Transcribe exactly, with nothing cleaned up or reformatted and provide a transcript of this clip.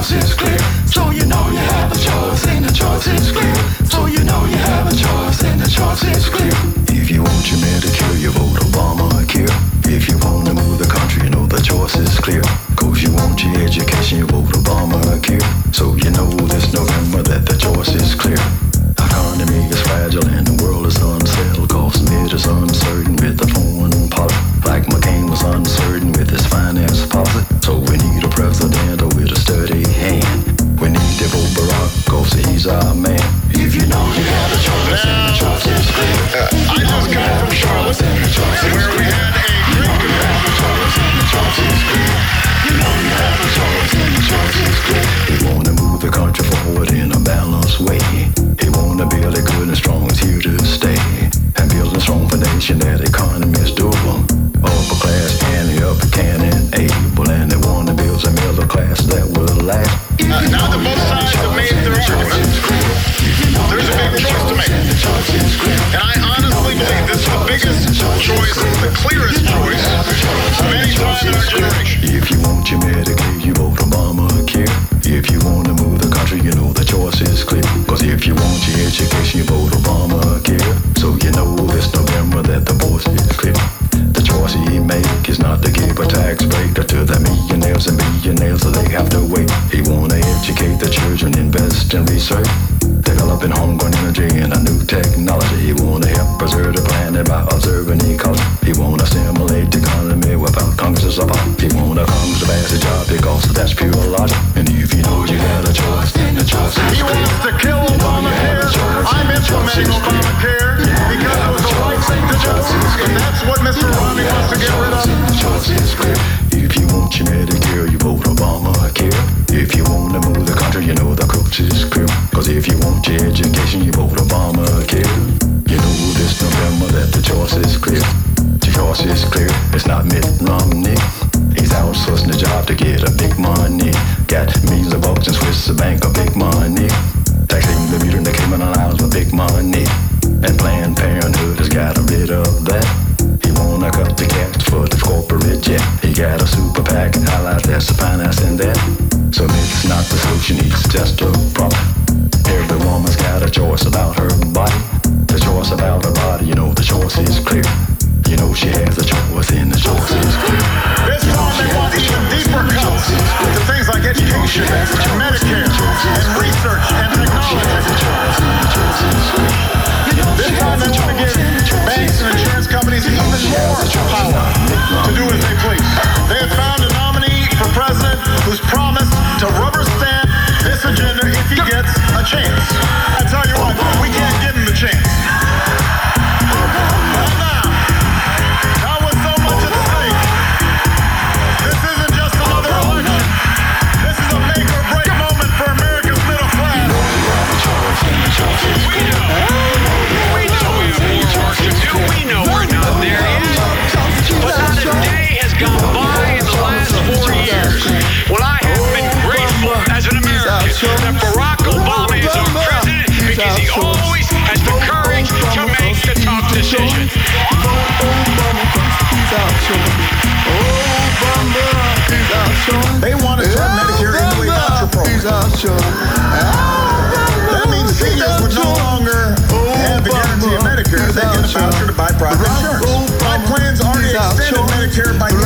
choice is clear. So you know you have a choice and the choice is clear. So you know you have a choice and the choice is clear. If you want your Medicare, you vote Obamacare. If you want to move the country, you know the choice is clear. Cause you want your education, you vote Obamacare. So you know this November that the choice is clear. Economy is fragile and the world is unsettled. Cause it is uncertain with the foreign policy. Like McCain was uncertain with his finance policy. So we need a president with a steady hand. We need to vote Barack cause he's our man. If you know you have a choice and the choice is clear. Uh, I just come from Charlotte where we had a great convention. The choice is clear. You know you have a choice and the choice is clear. He wanna move the country forward in a balanced way. He wanna build a good and strong is here to stay. And build a strong foundation that economy is doable. Upper class and the upper can and able. And they wanna build a middle class that will last. Uh, now that both sides have made their argument, there's a big choice to make. And I honestly believe this is the biggest choice, the clearest choice of any time in our generation. If you want your Medicare, you vote Obamacare. If you want to move the country, you know the choice is clear. Cause if you want your education, you vote Obamacare. So you know this November that the voice is clear. The choice he make is not to give a tax break to the millionaires and billionaires, so they have to wait. He wanna educate the children, invest in research, developing homegrown energy and a new technology. He wanna help preserve the planet by observing ecology. He wanna stimulate the economy without Congress's support. He wanna Congress to pass a job because that's pure logic. And if you know you got a choice, then the choice is He clear. wants to kill Obamacare. I'm implementing Obamacare because it was the right thing to do. And that's what Mister Romney wants to get rid of. The choice is clear. If you want your Medicare, you vote Obamacare. If you want to move the country, you know the coast is clear. Cause if you want your education, you vote Obamacare. You know this November that the choice is clear. The choice is clear. It's not Mitt Romney. He's outsourcing the job to get a big money. Got millions of bucks in Swiss bank of big money. Taxing the meter in the Cayman Islands with big money. And Planned Parenthood has got rid of that. He wanna cut the cash for the corporate jet. He got a super PAC and highlight that's the financing that. So it's not the solution, it's just a problem. Every woman's got a choice about her body. The choice about her body, you know the choice is clear. You know she has a choice and the choice is clear. This time they want even deeper cuts to things like education and Medicare and research and technology. This time they want to give banks and insurance companies even more power to do as they please. They have found a nominee for president who's promised to rubber stamp this agenda if he gets a chance. I tell you what, we can't give him the chance. Not now. Not with so much at stake. This isn't just another election. This is a make or break moment for America's middle class. We know. We know we have more work to do. We know we're not there yet. But not a day has gone by in the last four years when I have been grateful as an American that Barack Obama is our president because he always has the courage to make the tough decision. They want to turn Medicare into a voucher program. That means seniors would no longer have the guarantee of Medicare if they get a voucher to buy private insurance. My plans already extended Medicare by